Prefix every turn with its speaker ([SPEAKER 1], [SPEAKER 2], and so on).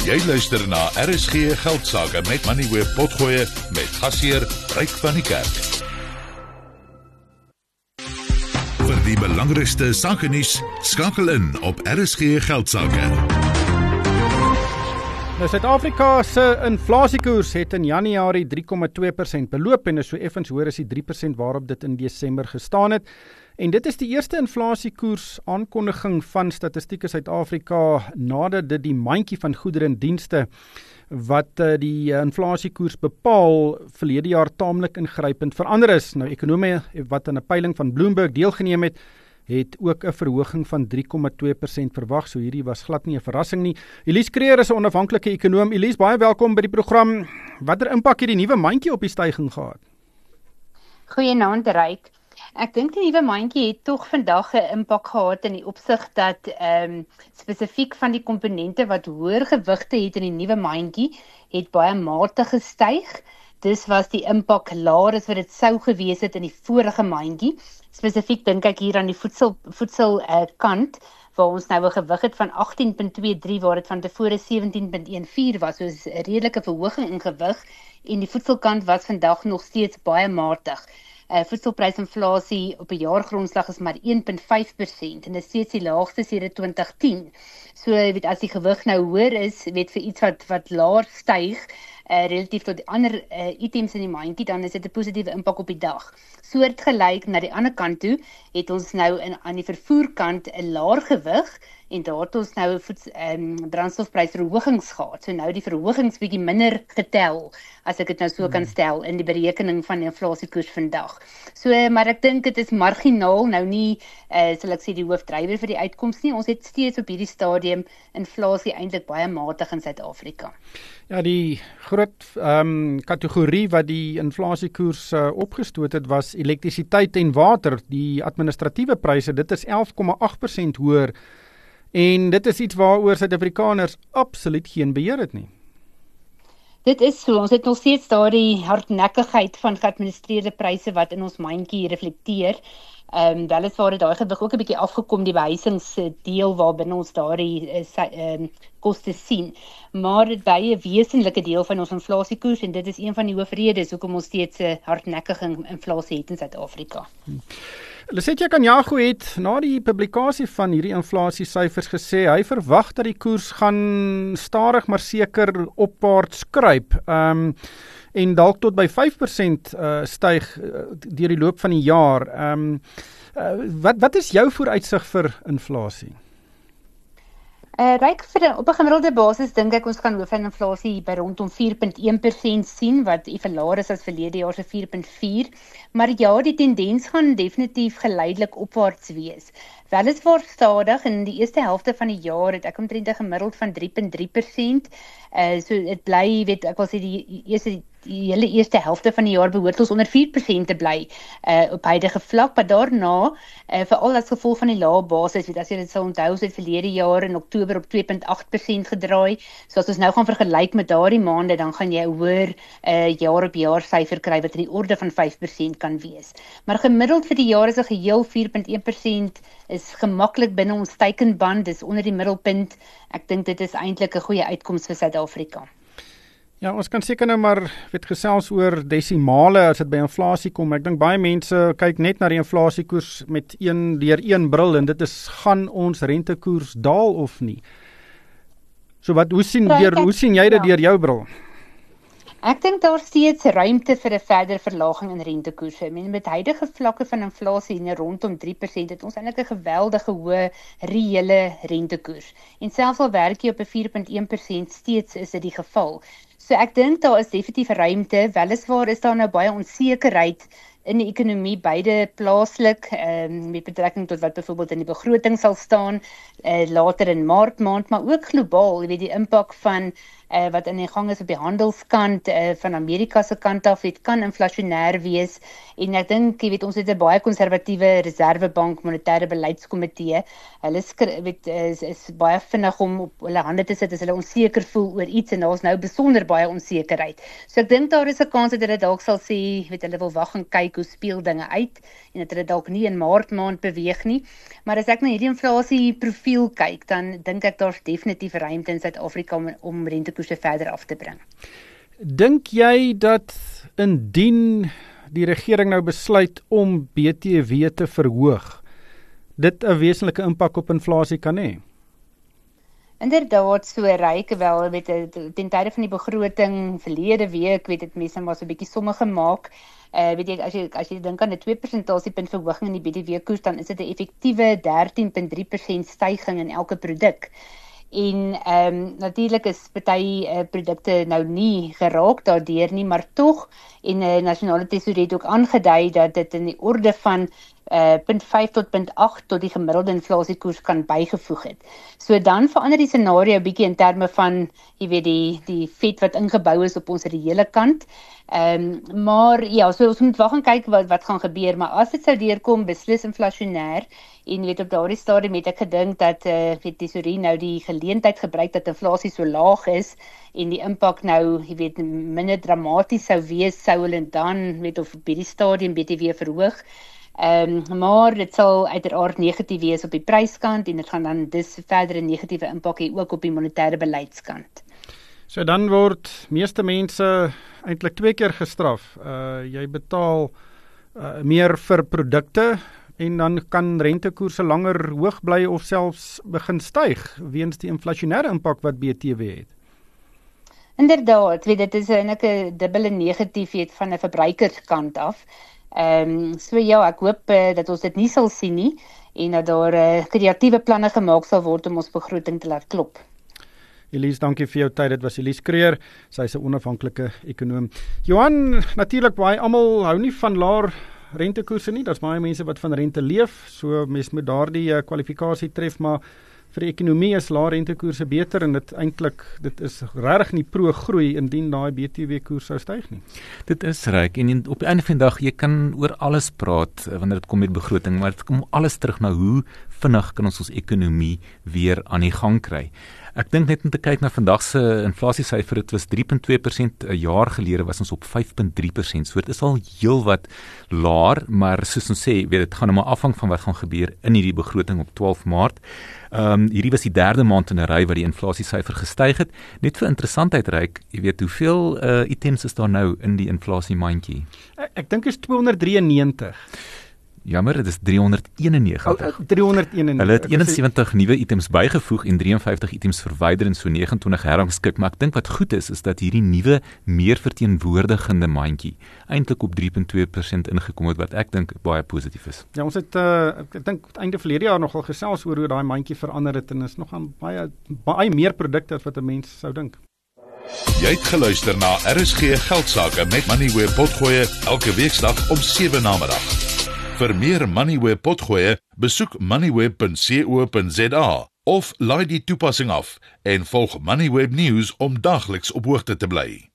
[SPEAKER 1] Jy luister na RSG Geldsaake met Moneyweb Potgoe met gasheer Ryk van die Kerk. Vir die belangrikste sakenuus, skakel in op RSG Geldsaake.
[SPEAKER 2] Nou, Suid-Afrika se inflasiekoers het in Januarie 3,2% beloop en is so effens hoër as die 3% waarop dit in Desember gestaan het. En dit is die eerste inflasiekoers aankondiging van Statistiek Suid-Afrika nadat dit die mandjie van goedere en dienste wat die inflasiekoers bepaal verlede jaar taamlik ingrypend verander is. Nou, ekonome wat aan 'n peiling van Bloomberg deelgeneem het ook 'n verhoging van 3,2% verwag, so hierdie was glad nie 'n verrassing nie. Elise Kreer is 'n onafhanklike ekonoom. Elise, baie welkom by die program. Watter impak het die nuwe mandjie op die stygings gehad?
[SPEAKER 3] Goeienaand, Ryk. Ek dink die nuwe mandjie het tog vandag 'n impak gehad in die opsig dat spesifiek van die komponente wat hoër gewigte het in die nuwe mandjie, het baie matig gestyg. Dis was die impak laer as wat dit sou gewees het in die vorige mandjie. Spesifiek dink ek hier aan die voedsel kant, waar ons nou 'n gewig het van 18,23 waar dit van tevore 17,14 was, so 'n redelike verhoging in gewig, en die voedselkant was vandag nog steeds baie matig. Voedselprysinflasie op 'n jaargrondslag is maar 1,5% en dit is steeds die laagste sedert 2010. So as die gewig nou hoër is, vir iets wat laer styg, relatief tot die ander items in die mandjie, dan is dit 'n positiewe impak op die dag. Soortgelyk na die ander kant toe, het ons nou aan die vervoerkant 'n laer gewig, en daar het ons nou brandstofprysverhogings gehad. So nou die verhogings bietjie minder getel, as ek dit nou so kan stel, in die berekening van die inflasiekoers vandag. So, maar ek dink dit is marginaal, nou nie, sal ek sê, die hoofdrywer vir die uitkoms nie. Ons het steeds op hierdie stadium inflasie eintlik baie matig in Suid-Afrika.
[SPEAKER 2] Ja, die groot kategorie wat die inflasiekoers opgestoot het, was elektrisiteit en water. Die administratiewe pryse, dit is 11,8% hoër. En dit is iets waaroor Suid-Afrikaners absoluut geen beheer het nie.
[SPEAKER 3] Dit is so, ons het nog steeds daardie hardnekkigheid van geadministreerde pryse wat in ons mandjie reflekteer. Weliswaar het daai gewig ook 'n bietjie afgekom, die behuisingsdeel waarbinne ons daardie koste sien. Maar dit bly 'n wesenlike deel van ons inflasiekoers en dit is een van die hoofredes hoekom ons steeds 'n hardnekkige inflasie het in Suid-Afrika.
[SPEAKER 2] Lesetja Kganyago het na die publikasie van hierdie inflasiesyfers gesê hy verwag dat die koers gaan stadig maar seker opwaarts kruip. En dalk tot by 5% styg deur die loop van die jaar. Wat is jou vooruitsig vir inflasie?
[SPEAKER 3] Ryk, op 'n gemiddelde basis dink ek ons gaan hoofdinflasie by rondom 4,1% sien, wat laer is as verlede jaar se 4,4. Maar ja, die tendens gaan definitief geleidelik opwaarts wees. Weliswaar stadig, in die eerste helfte van die jaar het ek omtrent 'n gemiddeld van 3,3%. So dit bly, ek wil sê die hele eerste helfte van die jaar behoort ons onder 4% te bly op huidige vlak, maar daarna, veral as gevolg van die lae basis, as jy dit sal onthou, het verlede jaar in Oktober op 2,8% gedraai. So as ons nou gaan vergelyk met daardie maande, dan gaan jy 'n hoër jaar op jaar syfer kry wat in die orde van 5% kan wees. Maar gemiddeld vir die jaar as 'n geheel 4,1% is gemaklik binne ons teikenband, dis onder die middelpunt. Ek dink dit is eintlik 'n goeie uitkoms vir Suid-Afrika.
[SPEAKER 2] Ja, ons kan seker nou maar gesels oor desimale as dit by inflasie kom. Ek dink baie mense kyk net na die inflasiekoers met deur een bril en dit is, gaan ons rentekoers daal of nie? So hoe sien jy dit deur jou bril?
[SPEAKER 3] Ek dink daar steeds ruimte vir 'n verdere verlaging in rentekoerse. Met huidige vlakke van inflasie rondom 3%, het ons eintlik 'n geweldige hoë reële rentekoers. En selfs al werk jy op 'n 4,1%, steeds is dit die geval. So ek dink daar is definitief ruimte. Weliswaar is daar nou baie onsekerheid in die ekonomie, beide plaaslik, met betrekking tot wat byvoorbeeld in die begroting sal staan, later in Maart maand, maar ook globaal, die impak van wat in die gang is op die handelskant, van Amerika se kant af, het kan inflasionêr wees, en ek dink, ons het 'n baie konservatiewe Reservebank monetêre beleidskomitee, hulle is baie vinnig om op hulle hande te sit as hulle onseker voel oor iets, en daar is nou besonder baie onsekerheid. So ek dink daar is 'n kans dat hulle dalk sal sê, hulle wil wag en kyk kyk hoe speel dinge uit en dat dit dalk nie in Maart maand beweeg nie. Maar as ek na hierdie inflasieprofiel kyk, dan dink ek daar's definitief ruimte in Suid-Afrika om rentekoerse verder af te bring.
[SPEAKER 2] Dink jy dat indien die regering nou besluit om BTW te verhoog, dit 'n wesenlike impak op inflasie kan hê?
[SPEAKER 3] Inderdaad, so ryk wel, ten tye van die begroting verlede week, mense maar so 'n bietjie somme gemaak. As jy dink aan 'n 2% verhoging in die BTW-koers, dan is dit 'n effektiewe 13,3% styging in elke produk. En natuurlik is party produkte nou nie geraak daardeur nie, maar tog, en Nasionale Tesourie het ook aangedui dat dit in die orde van 0,5 tot 0,8 tot die gemiddelde inflasiekoers kan bygevoeg het. So dan verander die scenario bietjie in terme van, jy weet, die vet wat ingebou is op ons reële kant. Maar ja, so ons moet wag en kyk wat gaan gebeur, maar as dit sou deurkom, beslis inflasionêr, en op daardie stadium het ek gedink dat die Tesourie nou die geleentheid gebruik dat inflasie so laag is en die impak nou, minder dramaties sou wees, sou hulle dan, of op hierdie stadium BTW verhoog. Maar dit sal uiteraard negatief wees op die pryskant en dit gaan dan dus verdere negatiewe impak hê ook op die monetêre beleidskant.
[SPEAKER 2] So dan word meeste mense eintlik 2 keer gestraf. Jy betaal meer vir produkte en dan kan rentekoerse langer hoog bly of selfs begin styg weens die inflasionêre impak wat BTW het.
[SPEAKER 3] Inderdaad, dit is eintlik 'n dubbele negatief van 'n verbruikerskant af. So ja, ek hoop dat ons dit nie sal sien nie en dat daar kreatiewe planne gemaak sal word om ons begroting te laat klop.
[SPEAKER 2] Elise, dankie vir jou tyd. Dit was Elise Creer. Sy is 'n onafhanklike ekonoom. Johan, natuurlik baie almal hou nie van laer rentekoerse nie. Daar's baie mense wat van rente leef. So mens moet daardie kwalifikasie tref, maar vir die ekonomie is laer rentekoerse beter en dit is regtig nie pro-groei indien daai BTW-koers sou styg nie.
[SPEAKER 4] Dit is reg en op die einde van die dag jy kan oor alles praat wanneer dit kom met begroting, maar dit kom alles terug na hoe vinnig kan ons ekonomie weer aan die gang kry. Ek dink net om te kyk na vandag se inflasiesyfer, dit was 3,2%, 'n jaar gelede was ons op 5,3%. So dit is al heelwat laer, maar soos ons sê, dit gaan nou maar afhang van wat gaan gebeur in hierdie begroting op 12 Maart. Hierdie was die 3de maand in 'n ry wat die inflasiesyfer gestyg het. Net vir interessantheid ryk, jy weet hoeveel items is daar nou in die inflasiemandjie?
[SPEAKER 2] Ek dink is 293.
[SPEAKER 4] Jammer, dit is 391.
[SPEAKER 2] 391.
[SPEAKER 4] Hulle het 71 nuwe items bygevoeg en 53 items verwyder en so 29 herrangskik, maar ek dink wat goed is dat hierdie nuwe meer verteenwoordigende mandjie eintlik op 3,2% ingekom het, wat ek dink baie positief is.
[SPEAKER 2] Ja, ons het ek dink einde verlede jaar nogal gesels oor hoe daai mandjie verander het en is nog aan baie meer produkte as wat 'n mens sou dink.
[SPEAKER 1] Jy het geluister na RSG Geldsaake met Moneyweb Potgoe elke weeksdag om 7 namiddag. Vir meer Moneyweb Potgoe, besoek moneyweb.co.za of laai die toepassing af en volg Moneyweb News om daagliks op hoogte te bly.